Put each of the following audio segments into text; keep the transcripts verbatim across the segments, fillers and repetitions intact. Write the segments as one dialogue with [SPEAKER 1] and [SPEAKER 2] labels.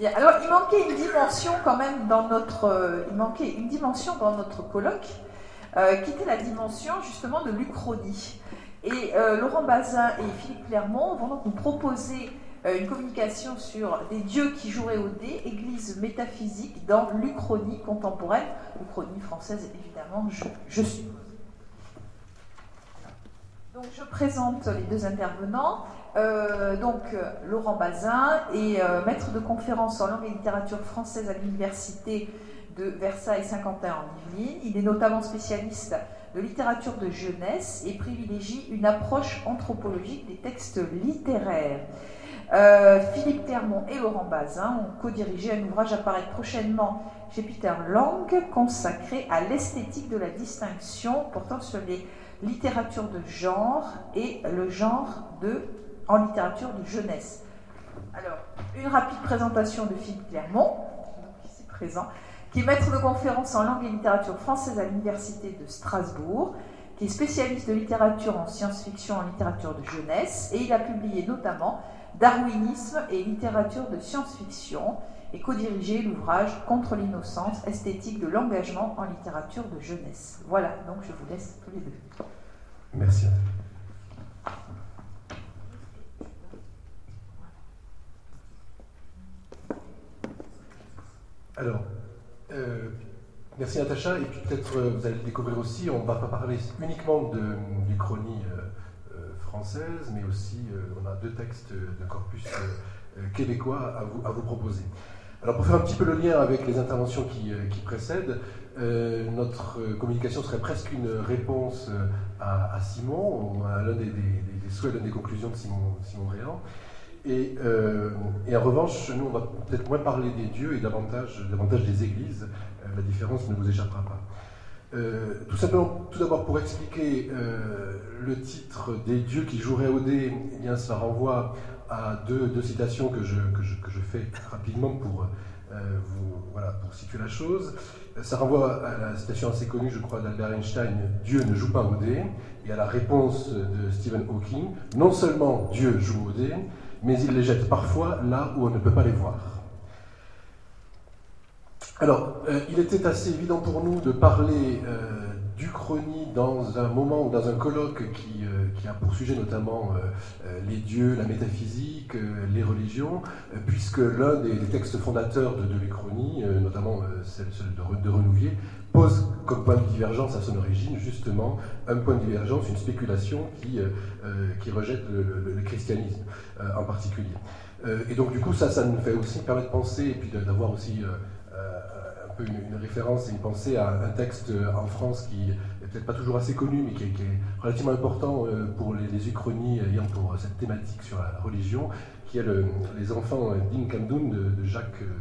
[SPEAKER 1] Bien, alors il manquait une dimension quand même dans notre, euh, il manquait une dimension dans notre colloque, euh, qui était la dimension justement de l'Uchronie. Et euh, Laurent Bazin et Philippe Clermont vont donc nous proposer euh, une communication sur des dieux qui joueraient au dé, église métaphysique dans l'Uchronie contemporaine, l'Uchronie française évidemment, je, je suppose. Donc je présente les deux intervenants. Euh, donc Laurent Bazin est euh, maître de conférences en langue et littérature française à l'université de Versailles-Saint-Quentin en Yvelines. Il est notamment spécialiste de littérature de jeunesse et privilégie une approche anthropologique des textes littéraires. Euh, Philippe Clermont et Laurent Bazin ont co-dirigé un ouvrage à paraître prochainement chez Peter Lang consacré à l'esthétique de la distinction portant sur les littératures de genre et le genre de, en littérature de jeunesse. Alors, une rapide présentation de Philippe Clermont, qui est présent, qui est maître de conférences en langue et littérature française à l'université de Strasbourg, qui est spécialiste de littérature en science-fiction, en littérature de jeunesse, et il a publié notamment Darwinisme et littérature de science-fiction, et co-dirigé l'ouvrage Contre l'innocence, esthétique de l'engagement en littérature de jeunesse. Voilà, donc je vous laisse tous les deux.
[SPEAKER 2] Merci. Alors, euh, merci Natacha, et puis peut-être euh, vous allez le découvrir aussi, on ne va pas parler uniquement de, du chronie euh, euh, française, mais aussi euh, on a deux textes d'un corpus euh, québécois à vous, à vous proposer. Alors pour faire un petit peu le lien avec les interventions qui, euh, qui précèdent, euh, notre communication serait presque une réponse à, à Simon, à l'un des, des, des souhaits, l'une des conclusions de Simon, Simon Réan. Et, euh, et en revanche, nous, on va peut-être moins parler des dieux et davantage, davantage des églises. Euh, la différence ne vous échappera pas. Euh, tout simplement, tout d'abord, pour expliquer euh, le titre des dieux qui joueraient au dé, eh bien, ça renvoie à deux, deux citations que je, que, je, que je fais rapidement pour, euh, vous, voilà, pour situer la chose. Ça renvoie à la citation assez connue, je crois, d'Albert Einstein, « Dieu ne joue pas au dé », et à la réponse de Stephen Hawking, « Non seulement Dieu joue au dé, mais il les jette parfois là où on ne peut pas les voir. » Alors, euh, il était assez évident pour nous de parler euh, d'Uchronie dans un moment ou dans un colloque qui, euh, qui a pour sujet notamment euh, euh, les dieux, la métaphysique, euh, les religions, euh, puisque l'un des, des textes fondateurs de, de l'Uchronie, euh, notamment euh, celle, celle de, de Renouvier, pose comme point de divergence à son origine justement un point de divergence, une spéculation qui, euh, qui rejette le, le, le christianisme euh, en particulier. Euh, et donc du coup ça, ça nous fait aussi permet de penser et puis d'avoir aussi euh, euh, un peu une, une référence et une pensée à un texte en France qui n'est peut-être pas toujours assez connu mais qui est, qui est relativement important euh, pour les, les uchronies ayant pour cette thématique sur la religion, qui est le, les enfants d'Inkandoun de, de Jacques euh,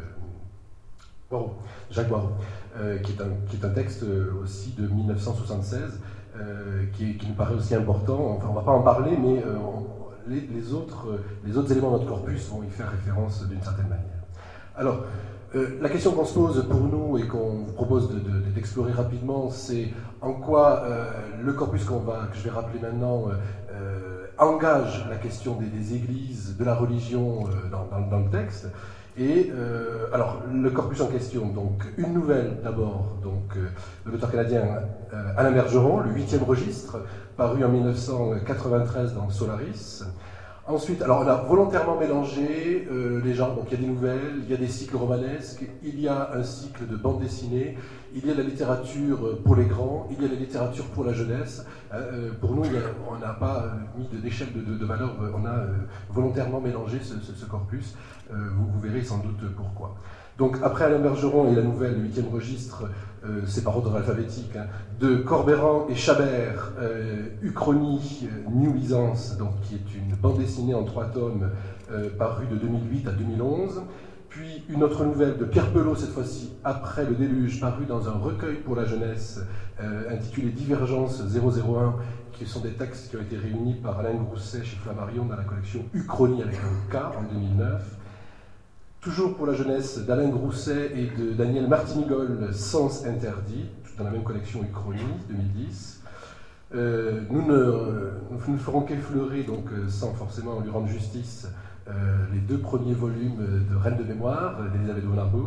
[SPEAKER 2] Boireau, Jacques Boireau. Euh, qui, est un, qui est un texte aussi de mille neuf cent soixante-seize, euh, qui, qui nous paraît aussi important. Enfin, on ne va pas en parler, mais euh, on, les, les, autres, les autres éléments de notre corpus vont y faire référence d'une certaine manière. Alors, euh, la question qu'on se pose pour nous et qu'on vous propose de, de, d'explorer rapidement, c'est en quoi euh, le corpus qu'on va, que je vais rappeler maintenant euh, engage la question des, des églises, de la religion euh, dans, dans, dans le texte. Et euh, alors, le corpus en question, donc une nouvelle d'abord, donc euh, de l'auteur canadien euh, Alain Bergeron, le huitième registre, paru en mille neuf cent quatre-vingt-treize dans Solaris. Ensuite, alors on a volontairement mélangé euh, les genres, donc il y a des nouvelles, il y a des cycles romanesques, il y a un cycle de bande dessinée, il y a la littérature pour les grands, il y a la littérature pour la jeunesse. Euh, pour nous, il y a, on n'a pas mis d'échelle de, de, de valeur, on a euh, volontairement mélangé ce, ce, ce corpus. Euh, vous, vous verrez sans doute pourquoi. Donc après Alain Bergeron et la nouvelle, le huitième registre, euh, c'est par ordre alphabétique, hein, de Corbeyran et Chabert, euh, Uchronie, euh, New Lisance, donc, qui est une bande dessinée en trois tomes euh, parue de deux mille huit à deux mille onze. Puis une autre nouvelle de Pierre Pelot, cette fois-ci Après le déluge, parue dans un recueil pour la jeunesse euh, intitulé Divergence zéro zéro un, qui sont des textes qui ont été réunis par Alain Grousset chez Flammarion dans la collection Uchronie avec un K en deux mille neuf. Toujours pour la jeunesse d'Alain Grousset et de Daniel Martinigol, Sens interdit, tout dans la même collection Uchronie deux mille dix. Euh, nous, ne, nous ne ferons qu'effleurer, donc sans forcément lui rendre justice, euh, les deux premiers volumes de Reine de mémoire d'Elisabeth von Arboux.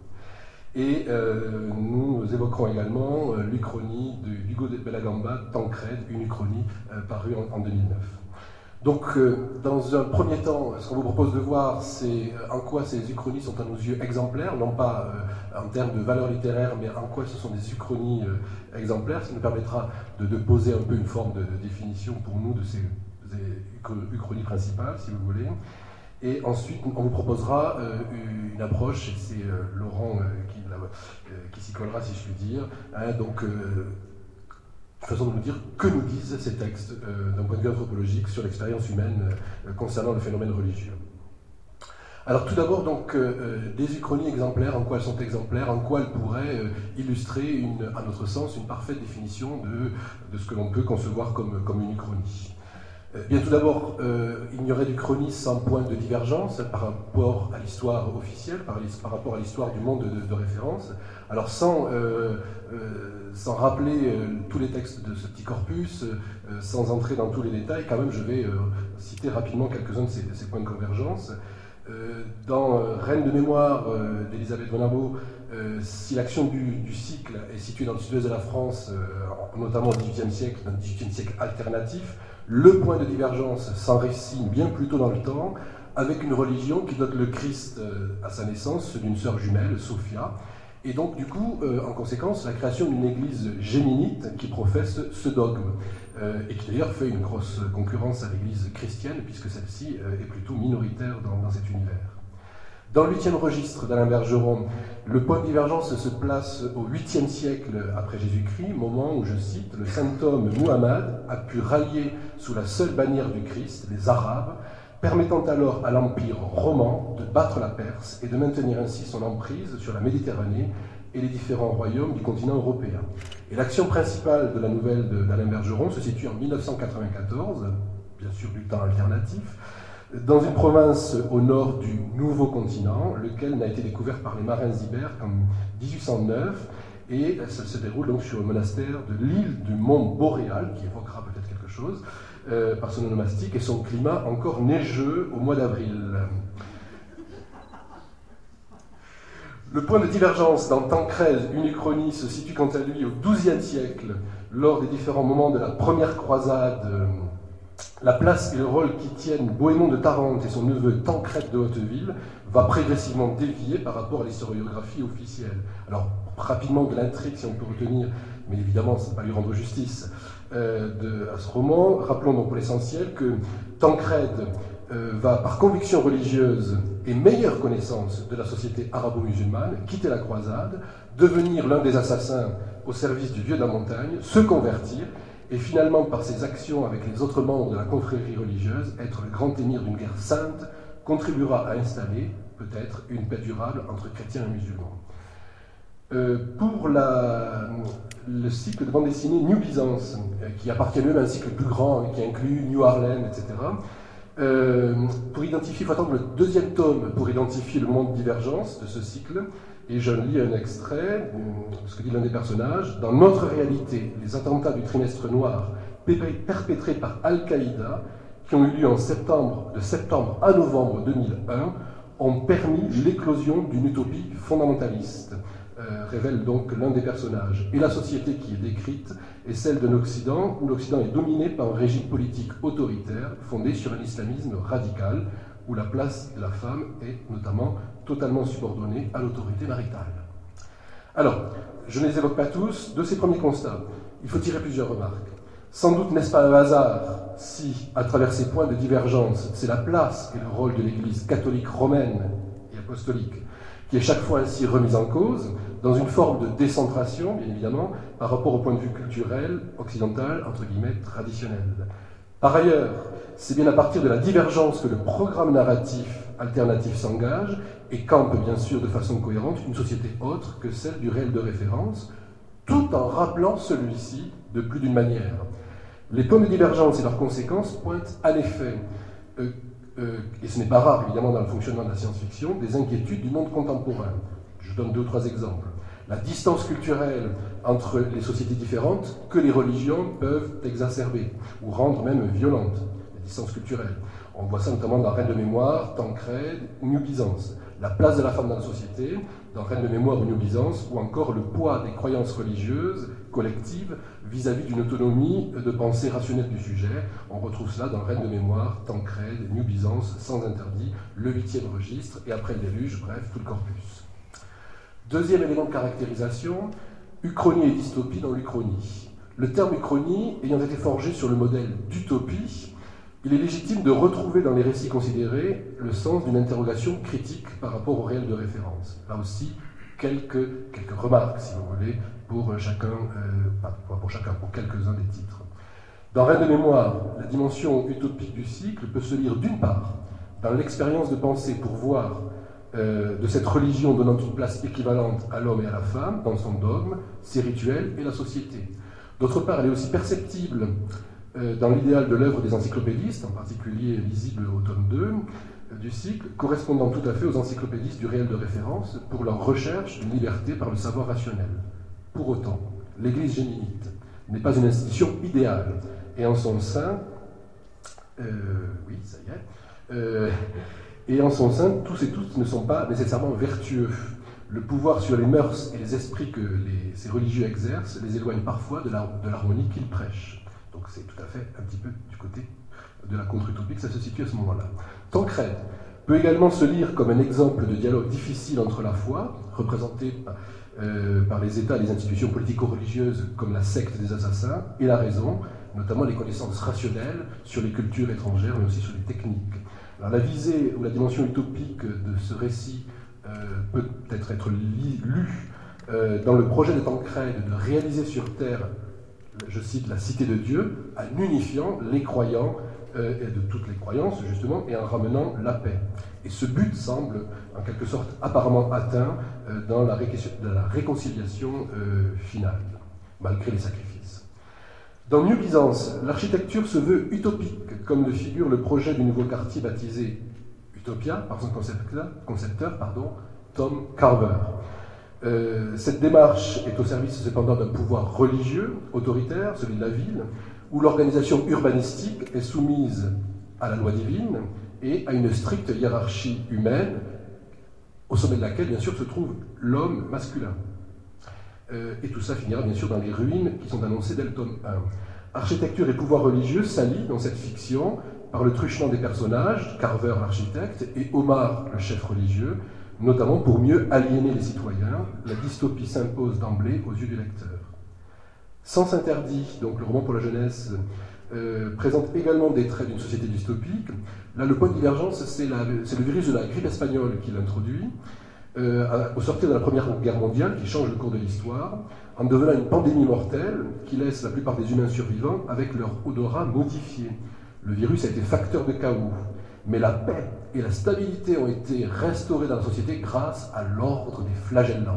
[SPEAKER 2] Et euh, nous évoquerons également euh, l'Uchronie de Hugo de Belagamba, Tancrède, une Uchronie euh, parue en, en deux mille neuf. Donc, euh, dans un premier temps, ce qu'on vous propose de voir, c'est en quoi ces uchronies sont à nos yeux exemplaires, non pas euh, en termes de valeur littéraire, mais en quoi ce sont des uchronies euh, exemplaires, ce qui nous permettra de, de poser un peu une forme de, de définition pour nous de ces, ces uchronies principales, si vous voulez. Et ensuite, on vous proposera euh, une approche, et c'est euh, Laurent euh, qui, euh, qui s'y collera, si je puis dire. Hein, donc, euh, façon de nous dire que nous disent ces textes euh, d'un point de vue anthropologique sur l'expérience humaine euh, concernant le phénomène religieux. Alors, tout d'abord, donc, euh, des uchronies exemplaires, en quoi elles sont exemplaires, en quoi elles pourraient euh, illustrer, une, à notre sens, une parfaite définition de, de ce que l'on peut concevoir comme, comme une uchronie. Bien, tout d'abord, euh, il n'y aurait d'Uchronie sans point de divergence par rapport à l'histoire officielle, par, par rapport à l'histoire du monde de, de référence. Alors, sans, euh, euh, sans rappeler euh, tous les textes de ce petit corpus, euh, sans entrer dans tous les détails, quand même, je vais euh, citer rapidement quelques-uns de ces, de ces points de convergence. Euh, dans euh, Reine de mémoire euh, d'Elisabeth von Arboux, euh, si l'action du, du cycle est située dans le sud-ouest de la France, euh, notamment au dix-huitième siècle, dans le dix-huitième siècle alternatif, le point de divergence s'enracine bien plus tôt dans le temps, avec une religion qui dote le Christ à sa naissance d'une sœur jumelle, Sophia, et donc du coup, euh, en conséquence, la création d'une église géminite qui professe ce dogme, euh, et qui d'ailleurs fait une grosse concurrence à l'église chrétienne, puisque celle-ci euh, est plutôt minoritaire dans, dans cet univers. Dans le huitième registre d'Alain Bergeron, le point de divergence se place au huitième siècle après Jésus-Christ, moment où, je cite, le saint homme Muhammad a pu rallier sous la seule bannière du Christ les Arabes, permettant alors à l'Empire roman de battre la Perse et de maintenir ainsi son emprise sur la Méditerranée et les différents royaumes du continent européen. Et l'action principale de la nouvelle d'Alain Bergeron se situe en mille neuf cent quatre-vingt-quatorze, bien sûr du temps alternatif, dans une province au nord du nouveau continent, lequel n'a été découvert par les marins ibères qu'en dix-huit cent neuf, et ça se déroule donc sur le monastère de l'île du Mont Boréal, qui évoquera peut-être quelque chose, euh, par son onomastique et son climat encore neigeux au mois d'avril. Le point de divergence dans Tancrède, une Uchronie, se situe quant à lui au douzième siècle, lors des différents moments de la première croisade. euh, La place et le rôle qui tiennent Bohémond de Tarente et son neveu Tancrède de Hauteville va progressivement dévier par rapport à l'historiographie officielle. Alors, rapidement de l'intrigue, si on peut retenir, mais évidemment, ça ne va pas lui rendre justice, euh, de, à ce roman, rappelons donc pour l'essentiel que Tancrède euh, va, par conviction religieuse et meilleure connaissance de la société arabo-musulmane, quitter la croisade, devenir l'un des assassins au service du Dieu de la montagne, se convertir, et finalement, par ses actions avec les autres membres de la confrérie religieuse, être le grand émir d'une guerre sainte contribuera à installer, peut-être, une paix durable entre chrétiens et musulmans. Euh, pour la, le cycle de bande dessinée New Byzance, euh, qui appartient lui-même à un cycle plus grand, qui inclut New Harlem, et cetera, euh, pour identifier, il faut attendre le deuxième tome pour identifier le moment de divergence de ce cycle. Et je lis un extrait, ce que dit l'un des personnages. Dans notre réalité, les attentats du trimestre noir perpétrés par Al-Qaïda, qui ont eu lieu en septembre, de septembre à novembre deux mille un, ont permis l'éclosion d'une utopie fondamentaliste, euh, révèle donc l'un des personnages. Et la société qui est décrite est celle d'un Occident où l'Occident est dominé par un régime politique autoritaire fondé sur un islamisme radical, où la place de la femme est notamment totalement subordonnée à l'autorité maritale. Alors, je ne les évoque pas tous. De ces premiers constats, il faut tirer plusieurs remarques. Sans doute n'est-ce pas un hasard si, à travers ces points de divergence, c'est la place et le rôle de l'Église catholique romaine et apostolique qui est chaque fois ainsi remise en cause, dans une forme de décentration, bien évidemment, par rapport au point de vue culturel, occidental, entre guillemets, traditionnel. Par ailleurs, c'est bien à partir de la divergence que le programme narratif alternatif s'engage et campe bien sûr de façon cohérente une société autre que celle du réel de référence, tout en rappelant celui-ci de plus d'une manière. Les points de divergence et leurs conséquences pointent en effet, euh, euh, et ce n'est pas rare évidemment dans le fonctionnement de la science-fiction, des inquiétudes du monde contemporain. Je donne deux ou trois exemples. La distance culturelle entre les sociétés différentes que les religions peuvent exacerber ou rendre même violentes, la distance culturelle. On voit ça notamment dans Reine de mémoire, Tancrède ou New Byzance. La place de la femme dans la société, dans Reine de mémoire ou New Byzance, ou encore le poids des croyances religieuses collectives vis-à-vis d'une autonomie de pensée rationnelle du sujet. On retrouve cela dans Reine de mémoire, Tancrède, New Byzance, Sans interdit, le huitième registre, et après le déluge, bref, tout le corpus. Deuxième élément de caractérisation, uchronie et dystopie dans l'Uchronie. Le terme uchronie ayant été forgé sur le modèle d'utopie, il est légitime de retrouver dans les récits considérés le sens d'une interrogation critique par rapport au réel de référence. Là aussi, quelques, quelques remarques, si vous voulez, pour chacun, euh, pas pour chacun, pour quelques-uns des titres. Dans Reine de mémoire, la dimension utopique du cycle peut se lire d'une part dans l'expérience de pensée pour voir euh, de cette religion donnant une place équivalente à l'homme et à la femme dans son dogme, ses rituels et la société. D'autre part, elle est aussi perceptible dans l'idéal de l'œuvre des encyclopédistes, en particulier lisible au tome deux du cycle, correspondant tout à fait aux encyclopédistes du réel de référence pour leur recherche d'une liberté par le savoir rationnel. Pour autant, l'Église géminite n'est pas une institution idéale, et en son sein, euh, oui, ça y est, euh, et en son sein, tous et toutes ne sont pas nécessairement vertueux. Le pouvoir sur les mœurs et les esprits que les, ces religieux exercent les éloigne parfois de l'harmonie qu'ils prêchent. Donc c'est tout à fait un petit peu du côté de la contre-utopie que ça se situe à ce moment-là. Tancrède peut également se lire comme un exemple de dialogue difficile entre la foi, représentée par, euh, par les États et les institutions politico-religieuses comme la secte des assassins, et la raison, notamment les connaissances rationnelles sur les cultures étrangères, mais aussi sur les techniques. Alors la visée ou la dimension utopique de ce récit euh, peut peut-être être lue euh, dans le projet de Tancrède de réaliser sur Terre, je cite, la cité de Dieu, en unifiant les croyants euh, et de toutes les croyances, justement, et en ramenant la paix. Et ce but semble, en quelque sorte, apparemment atteint euh, dans, la dans la réconciliation euh, finale, malgré les sacrifices. Dans New Byzance, l'architecture se veut utopique, comme le figure le projet du nouveau quartier baptisé Utopia, par son concepteur, concepteur pardon, Tom Carver. Euh, cette démarche est au service cependant d'un pouvoir religieux, autoritaire, celui de la ville, où l'organisation urbanistique est soumise à la loi divine et à une stricte hiérarchie humaine, au sommet de laquelle, bien sûr, se trouve l'homme masculin. Euh, et tout ça finira, bien sûr, dans les ruines qui sont annoncées dès le tome un. Architecture et pouvoir religieux s'allient dans cette fiction par le truchement des personnages, Carver l'architecte et Omar le chef religieux, notamment pour mieux aliéner les citoyens. La dystopie s'impose d'emblée aux yeux du lecteur. Sens interdit, donc le roman pour la jeunesse, euh, présente également des traits d'une société dystopique. Là, le point de divergence, c'est le virus de la grippe espagnole qui l'introduit, euh, au sortir de la Première Guerre mondiale, qui change le cours de l'histoire, en devenant une pandémie mortelle qui laisse la plupart des humains survivants avec leur odorat modifié. Le virus a été facteur de chaos. Mais la paix et la stabilité ont été restaurées dans la société grâce à l'ordre des flagellants.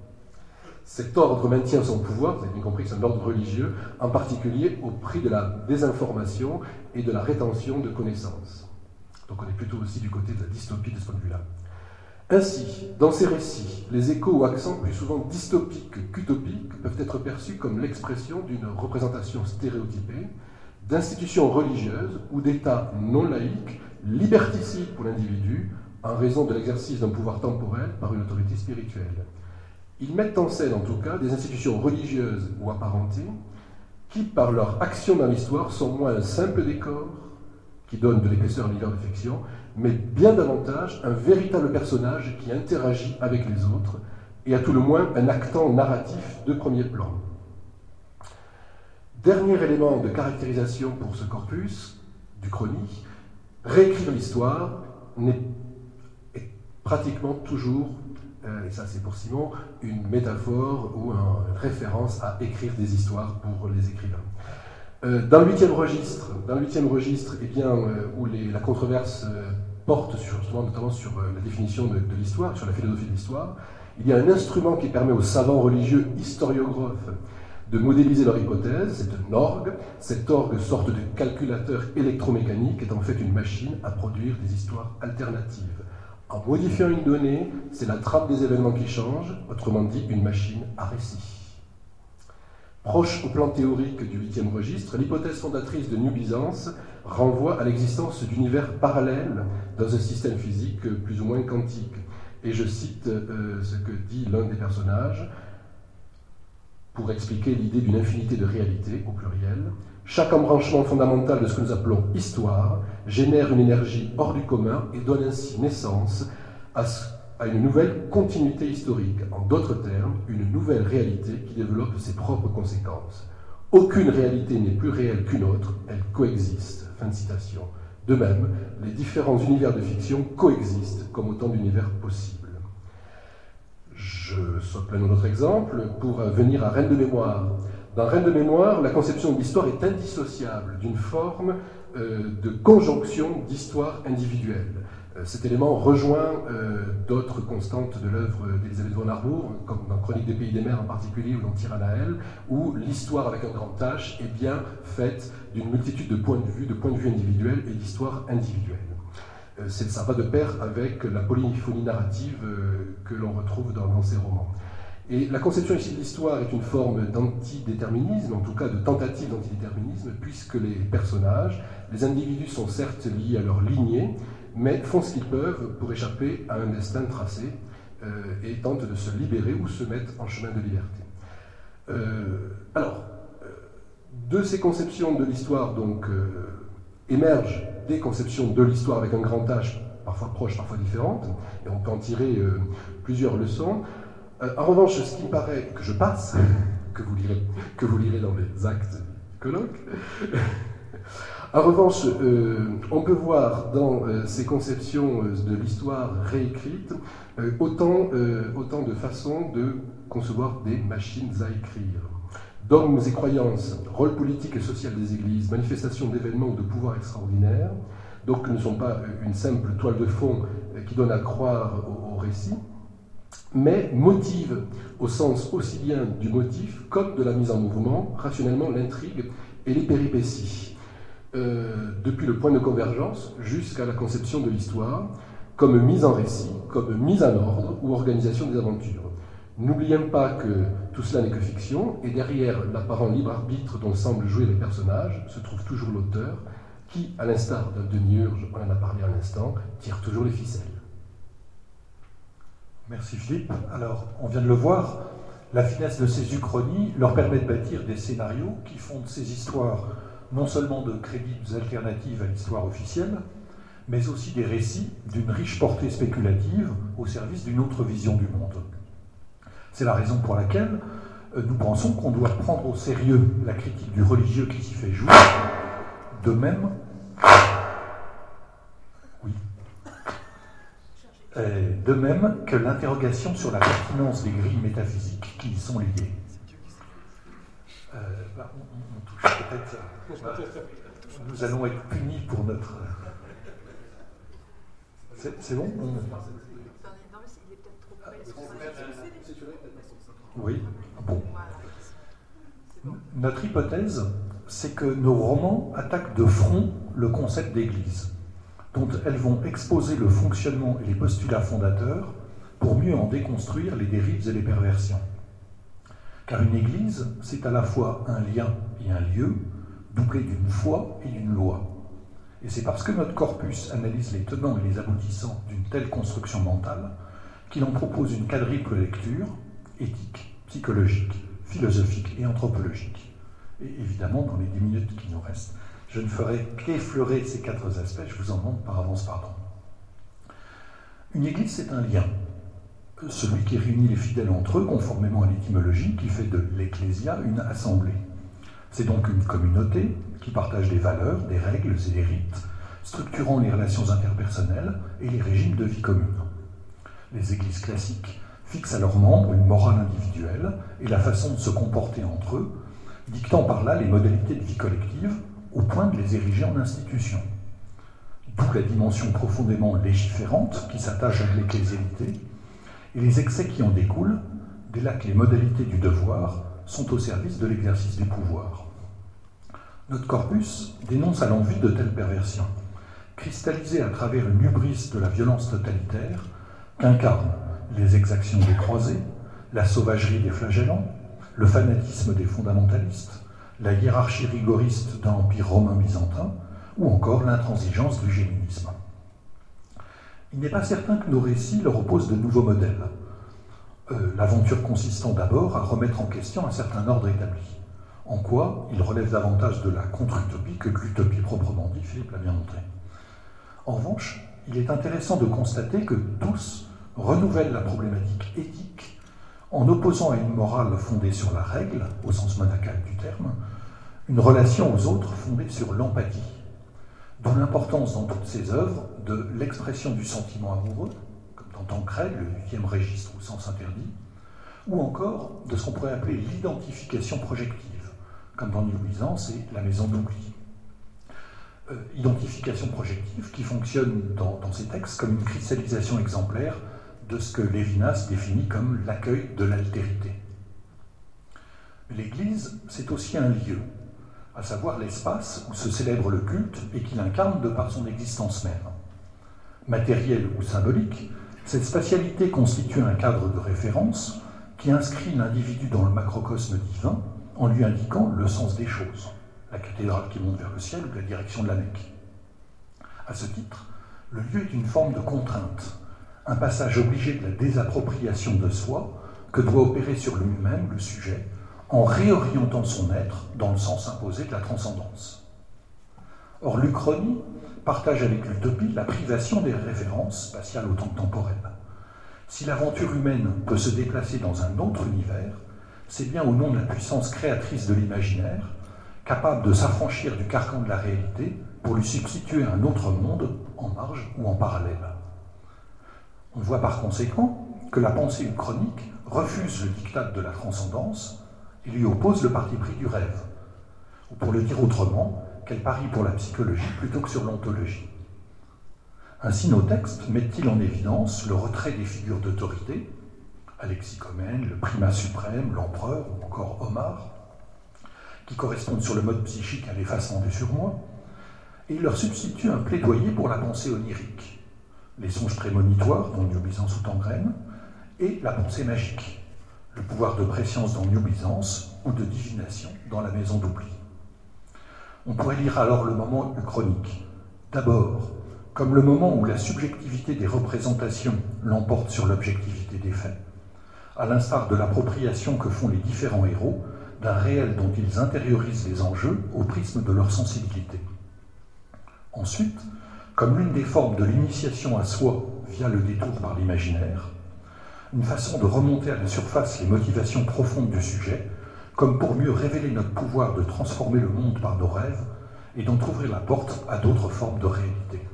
[SPEAKER 2] Cet ordre maintient son pouvoir, vous avez bien compris que c'est un ordre religieux, en particulier au prix de la désinformation et de la rétention de connaissances. Donc on est plutôt aussi du côté de la dystopie de ce point de vue-là. Ainsi, dans ces récits, les échos ou accents plus souvent dystopiques qu'utopiques peuvent être perçus comme l'expression d'une représentation stéréotypée d'institutions religieuses ou d'États non laïques liberticides pour l'individu en raison de l'exercice d'un pouvoir temporel par une autorité spirituelle. Ils mettent en scène, en tout cas, des institutions religieuses ou apparentées qui, par leur action dans l'histoire, sont moins un simple décor qui donne de l'épaisseur à l'univers de fiction, mais bien davantage un véritable personnage qui interagit avec les autres et à tout le moins un actant narratif de premier plan. Dernier élément de caractérisation pour ce corpus d'Uchronie, réécrire l'histoire n'est est pratiquement toujours, euh, et ça c'est pour Simon, une métaphore ou une référence à écrire des histoires pour les écrivains. Euh, dans le huitième registre, dans le huitième registre, eh bien, euh, où les, la controverse euh, porte sur, justement, notamment sur euh, la définition de, de l'histoire, sur la philosophie de l'histoire, il y a un instrument qui permet aux savants religieux historiographes de modéliser leur hypothèse, c'est un orgue. Cet orgue, sorte de calculateur électromécanique, est en fait une machine à produire des histoires alternatives. En modifiant une donnée, c'est la trame des événements qui change, autrement dit une machine à récit. Proche au plan théorique du huitième registre, l'hypothèse fondatrice de New Byzance renvoie à l'existence d'univers parallèles dans un système physique plus ou moins quantique. Et je cite euh, ce que dit l'un des personnages pour expliquer l'idée d'une infinité de réalités, au pluriel. Chaque embranchement fondamental de ce que nous appelons histoire génère une énergie hors du commun et donne ainsi naissance à, à une nouvelle continuité historique. En d'autres termes, une nouvelle réalité qui développe ses propres conséquences. Aucune réalité n'est plus réelle qu'une autre, elle coexiste. Fin de citation. De même, les différents univers de fiction coexistent comme autant d'univers possibles. Je saute plein d'autres exemples pour venir à Reine de mémoire. Dans Reine de mémoire, la conception de l'histoire est indissociable d'une forme euh, de conjonction d'histoire individuelle. Euh, cet élément rejoint euh, d'autres constantes de l'œuvre d'Elisabeth von Harburg, comme dans Chronique des pays des mers en particulier, ou dans Tiranaël, où l'histoire avec un grand H est bien faite d'une multitude de points de vue, de points de vue individuels et d'histoires individuelles. Euh, ça va de pair avec la polyphonie narrative euh, que l'on retrouve dans, dans ces romans. Et la conception ici de l'histoire est une forme d'antidéterminisme, en tout cas de tentative d'antidéterminisme, puisque les personnages, les individus sont certes liés à leur lignée, mais font ce qu'ils peuvent pour échapper à un destin tracé euh, et tentent de se libérer ou se mettre en chemin de liberté. Euh, alors, euh, de ces conceptions de l'histoire donc euh, émergent des conceptions de l'histoire avec un grand H, parfois proches, parfois différentes, et on peut en tirer euh, plusieurs leçons. En revanche, ce qui me paraît que je passe, que vous lirez, que vous lirez dans les actes du colloque, en revanche, euh, on peut voir dans euh, ces conceptions euh, de l'histoire réécrite euh, autant, euh, autant de façons de concevoir des machines à écrire. Dogmes et croyances, rôle politique et social des églises, manifestations d'événements ou de pouvoirs extraordinaires, donc ne sont pas une simple toile de fond euh, qui donne à croire au, au récit, mais motive au sens aussi bien du motif comme de la mise en mouvement, rationnellement l'intrigue et les péripéties, euh, depuis le point de convergence jusqu'à la conception de l'histoire, comme mise en récit, comme mise en ordre ou organisation des aventures. N'oublions pas que tout cela n'est que fiction, et derrière l'apparent libre arbitre dont semblent jouer les personnages, se trouve toujours l'auteur, qui, à l'instar d'un demi-urge, on en a parlé un instant, tire toujours les ficelles.
[SPEAKER 3] Merci Philippe. Alors, on vient de le voir, la finesse de ces uchronies leur permet de bâtir des scénarios qui font de ces histoires non seulement de crédibles alternatives à l'histoire officielle, mais aussi des récits d'une riche portée spéculative au service d'une autre vision du monde. C'est la raison pour laquelle nous pensons qu'on doit prendre au sérieux la critique du religieux qui s'y fait jour, de même... Oui. De même que l'interrogation sur la pertinence des grilles métaphysiques qui y sont liées. Euh, bah, on, on touche peut-être... Bah, nous allons être punis pour notre... C'est, c'est bon on... Oui, bon. Notre hypothèse, c'est que nos romans attaquent de front le concept d'église, dont elles vont exposer le fonctionnement et les postulats fondateurs pour mieux en déconstruire les dérives et les perversions. Car une église, c'est à la fois un lien et un lieu, doublé d'une foi et d'une loi. Et c'est parce que notre corpus analyse les tenants et les aboutissants d'une telle construction mentale qu'il en propose une quadruple lecture, éthique, psychologique, philosophique et anthropologique. Et évidemment, dans les dix minutes qui nous restent, je ne ferai qu'effleurer ces quatre aspects, je vous en demande par avance pardon. Une église, c'est un lien. Celui qui réunit les fidèles entre eux, conformément à l'étymologie, qui fait de l'ecclésia une assemblée. C'est donc une communauté qui partage des valeurs, des règles et des rites, structurant les relations interpersonnelles et les régimes de vie commune. Les églises classiques fixent à leurs membres une morale individuelle et la façon de se comporter entre eux, dictant par là les modalités de vie collective, au point de les ériger en institutions. D'où la dimension profondément légiférante qui s'attache à l'ecclésialité et les excès qui en découlent dès là que les modalités du devoir sont au service de l'exercice du pouvoir. Notre corpus dénonce à l'envi de telles perversions, cristallisées à travers une hubris de la violence totalitaire qu'incarnent les exactions des croisés, la sauvagerie des flagellants, le fanatisme des fondamentalistes, la hiérarchie rigoriste d'un empire romain byzantin, ou encore l'intransigeance du géminisme. Il n'est pas certain que nos récits leur opposent de nouveaux modèles. Euh, L'aventure consistant d'abord à remettre en question un certain ordre établi. En quoi il relève davantage de la contre-utopie que de l'utopie proprement dit, Philippe l'a bien montré. En revanche, il est intéressant de constater que tous renouvellent la problématique éthique en opposant à une morale fondée sur la règle, au sens monacal du terme, une relation aux autres fondée sur l'empathie. D'où l'importance dans toutes ces œuvres de l'expression du sentiment amoureux, comme dans Tancrède, le huitième registre ou sens interdit, ou encore de ce qu'on pourrait appeler l'identification projective, comme dans Nuisance et La Maison d'Oubli. Euh, identification projective qui fonctionne dans, dans ces textes comme une cristallisation exemplaire de ce que Lévinas définit comme l'accueil de l'altérité. L'Église, c'est aussi un lieu, à savoir l'espace où se célèbre le culte et qu'il incarne de par son existence même. Matérielle ou symbolique, cette spatialité constitue un cadre de référence qui inscrit l'individu dans le macrocosme divin en lui indiquant le sens des choses, la cathédrale qui monte vers le ciel ou la direction de la Mecque. À ce titre, le lieu est une forme de contrainte, un passage obligé de la désappropriation de soi que doit opérer sur lui-même le sujet en réorientant son être dans le sens imposé de la transcendance. Or, l'Uchronie partage avec l'utopie la privation des références spatiales autant que temporelles. Si l'aventure humaine peut se déplacer dans un autre univers, c'est bien au nom de la puissance créatrice de l'imaginaire, capable de s'affranchir du carcan de la réalité pour lui substituer un autre monde en marge ou en parallèle. On voit par conséquent que la pensée uchronique refuse le diktat de la transcendance et lui oppose le parti pris du rêve, ou pour le dire autrement, qu'elle parie pour la psychologie plutôt que sur l'ontologie. Ainsi, nos textes mettent-ils en évidence le retrait des figures d'autorité, Alexicomène, le primat suprême, l'empereur ou encore Omar, qui correspondent sur le mode psychique à l'effacement du surmoi, et il leur substitue un plaidoyer pour la pensée onirique, les songes prémonitoires dans Nuisance ou Tangraine, et la pensée magique, le pouvoir de préscience dans Nuisance ou de divination dans La Maison d'Oubli. On pourrait lire alors le moment uchronique, d'abord comme le moment où la subjectivité des représentations l'emporte sur l'objectivité des faits, à l'instar de l'appropriation que font les différents héros d'un réel dont ils intériorisent les enjeux au prisme de leur sensibilité. Ensuite, comme l'une des formes de l'initiation à soi via le détour par l'imaginaire, une façon de remonter à la surface les motivations profondes du sujet, comme pour mieux révéler notre pouvoir de transformer le monde par nos rêves et d'entrouvrir la porte à d'autres formes de réalité.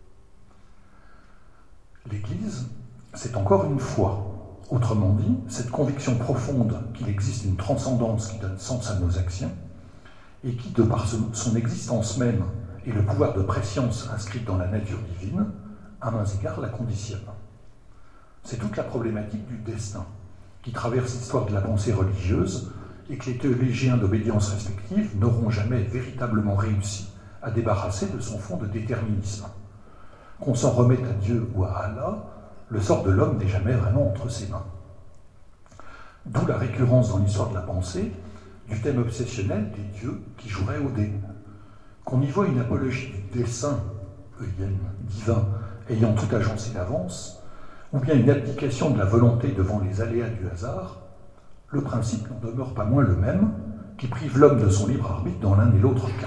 [SPEAKER 3] L'Église, c'est encore une foi. Autrement dit, cette conviction profonde qu'il existe une transcendance qui donne sens à nos actions et qui, de par son existence même et le pouvoir de préscience inscrit dans la nature divine, à mains égards la conditionne. C'est toute la problématique du destin qui traverse l'histoire de la pensée religieuse et que les théologiens d'obédience respective n'auront jamais véritablement réussi à débarrasser de son fond de déterminisme. Qu'on s'en remette à Dieu ou à Allah, le sort de l'homme n'est jamais vraiment entre ses mains. D'où la récurrence dans l'histoire de la pensée du thème obsessionnel des dieux qui joueraient au dé. Qu'on y voit une apologie du dessein, œilène, divin, ayant tout agencé d'avance, ou bien une abdication de la volonté devant les aléas du hasard, le principe n'en demeure pas moins le même, qui prive l'homme de son libre arbitre dans l'un et l'autre cas.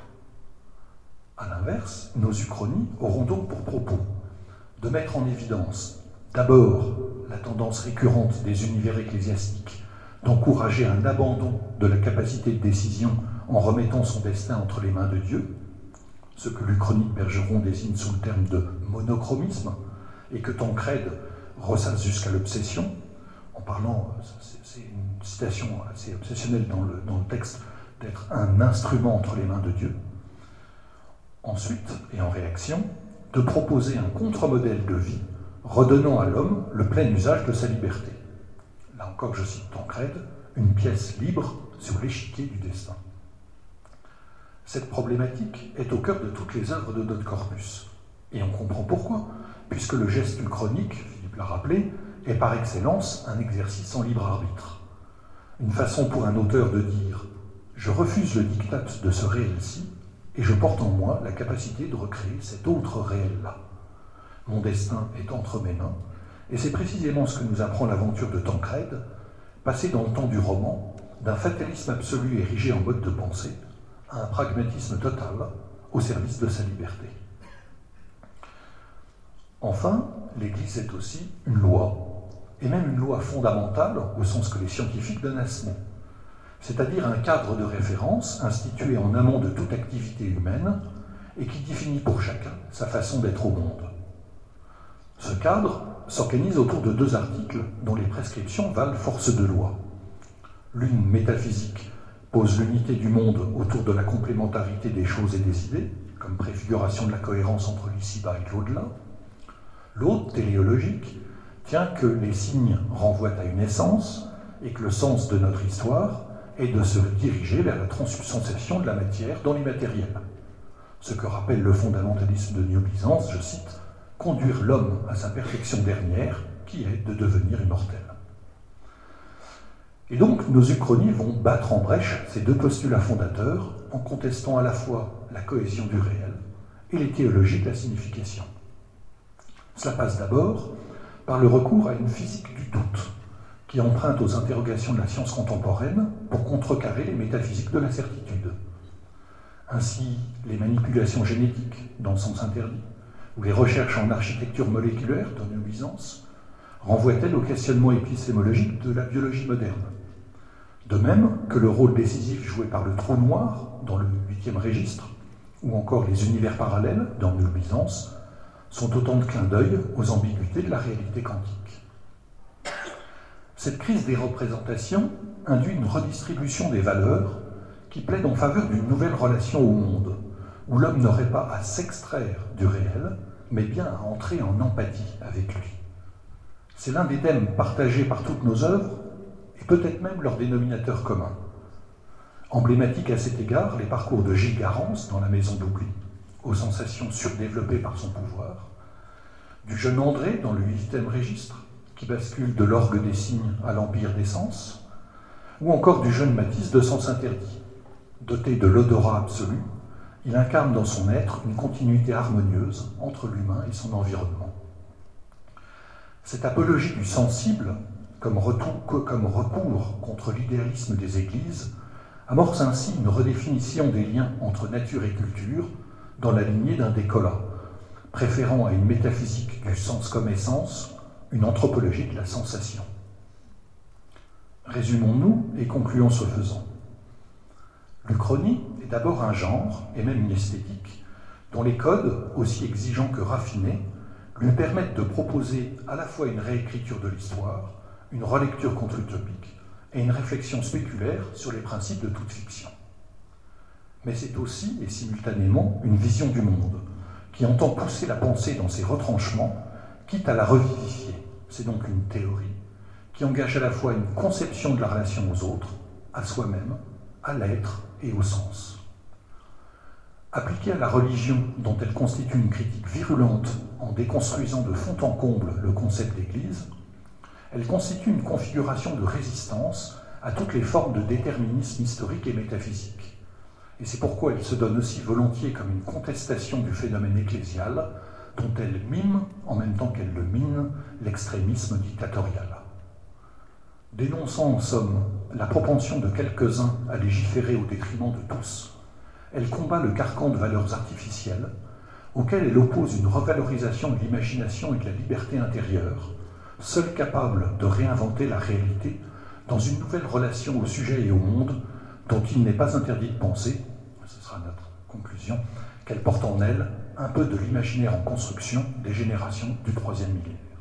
[SPEAKER 3] A l'inverse, nos uchronies auront donc pour propos de mettre en évidence d'abord la tendance récurrente des univers ecclésiastiques d'encourager un abandon de la capacité de décision en remettant son destin entre les mains de Dieu, ce que l'Uchronique Bergeron désigne sous le terme de monochromisme, et que Tancrède ressasse jusqu'à l'obsession, en parlant, c'est une citation assez obsessionnelle dans le, dans le texte, d'être un instrument entre les mains de Dieu. Ensuite, et en réaction, de proposer un contre-modèle de vie redonnant à l'homme le plein usage de sa liberté. Là encore, je cite Tancrède, une pièce libre sur l'échiquier du destin. Cette problématique est au cœur de toutes les œuvres de notre corpus. Et on comprend pourquoi, puisque le geste uchronique, Philippe l'a rappelé, est par excellence un exercice en libre arbitre. une façon pour un auteur de dire « Je refuse le diktat de ce réel-ci et je porte en moi la capacité de recréer cet autre réel-là. Mon destin est entre mes mains. » Et c'est précisément ce que nous apprend l'aventure de Tancrède, passée dans le temps du roman, d'un fatalisme absolu érigé en mode de pensée, à un pragmatisme total au service de sa liberté. Enfin, l'Église est aussi une loi, et même une loi fondamentale au sens que les scientifiques donnent à ce mot, c'est-à-dire un cadre de référence institué en amont de toute activité humaine et qui définit pour chacun sa façon d'être au monde. Ce cadre s'organise autour de deux articles dont les prescriptions valent force de loi. L'une, métaphysique, pose l'unité du monde autour de la complémentarité des choses et des idées, comme préfiguration de la cohérence entre l'ici-bas et l'au-delà. L'autre, téléologique, tient que les signes renvoient à une essence et que le sens de notre histoire est de se diriger vers la transubstantiation de la matière dans l'immatériel. Ce que rappelle le fondamentalisme de Nuit-Byzance, je cite, « conduire l'homme à sa perfection dernière, qui est de devenir immortel ». Et donc, nos uchronies vont battre en brèche ces deux postulats fondateurs en contestant à la fois la cohésion du réel et les théologies de la signification. Cela passe d'abord par le recours à une physique du doute, qui emprunte aux interrogations de la science contemporaine pour contrecarrer les métaphysiques de la certitude. Ainsi, les manipulations génétiques, dans le sens interdit, ou les recherches en architecture moléculaire, dans Nuit-Byzance, renvoient-elles au questionnement épistémologique de la biologie moderne. De même que le rôle décisif joué par le trou noir, dans le huitième registre, ou encore les univers parallèles, dans Nuit-Byzance, sont autant de clins d'œil aux ambiguïtés de la réalité quantique. Cette crise des représentations induit une redistribution des valeurs qui plaide en faveur d'une nouvelle relation au monde, où l'homme n'aurait pas à s'extraire du réel, mais bien à entrer en empathie avec lui. C'est l'un des thèmes partagés par toutes nos œuvres, et peut-être même leur dénominateur commun. Emblématique à cet égard, les parcours de Gilles Garance dans La Maison d'Oubli, aux sensations surdéveloppées par son pouvoir, du jeune André dans le huitième registre, qui bascule de l'orgue des signes à l'empire des sens, ou encore du jeune Matisse de Sens interdit. Doté de l'odorat absolu, il incarne dans son être une continuité harmonieuse entre l'humain et son environnement. Cette apologie du sensible, comme, retour, comme recours contre l'idéalisme des églises, amorce ainsi une redéfinition des liens entre nature et culture dans la lignée d'un Descola, préférant à une métaphysique du sens comme essence une anthropologie de la sensation. Résumons-nous et concluons ce faisant. L'Uchronie est d'abord un genre, et même une esthétique, dont les codes, aussi exigeants que raffinés, lui permettent de proposer à la fois une réécriture de l'histoire, une relecture contre-utopique et une réflexion spéculaire sur les principes de toute fiction. Mais c'est aussi, et simultanément, une vision du monde, qui entend pousser la pensée dans ses retranchements, quitte à la revivifier. C'est donc une théorie qui engage à la fois une conception de la relation aux autres, à soi-même, à l'être et au sens. Appliquée à la religion, dont elle constitue une critique virulente en déconstruisant de fond en comble le concept d'Église, elle constitue une configuration de résistance à toutes les formes de déterminisme historique et métaphysique. Et c'est pourquoi elle se donne aussi volontiers comme une contestation du phénomène ecclésial, dont elle mime, en même temps qu'elle le mine, l'extrémisme dictatorial. Dénonçant en somme la propension de quelques-uns à légiférer au détriment de tous, elle combat le carcan de valeurs artificielles, auquel elle oppose une revalorisation de l'imagination et de la liberté intérieure, seule capable de réinventer la réalité dans une nouvelle relation au sujet et au monde dont il n'est pas interdit de penser, ce sera notre conclusion, qu'elle porte en elle un peu de l'imaginaire en construction des générations du troisième millénaire.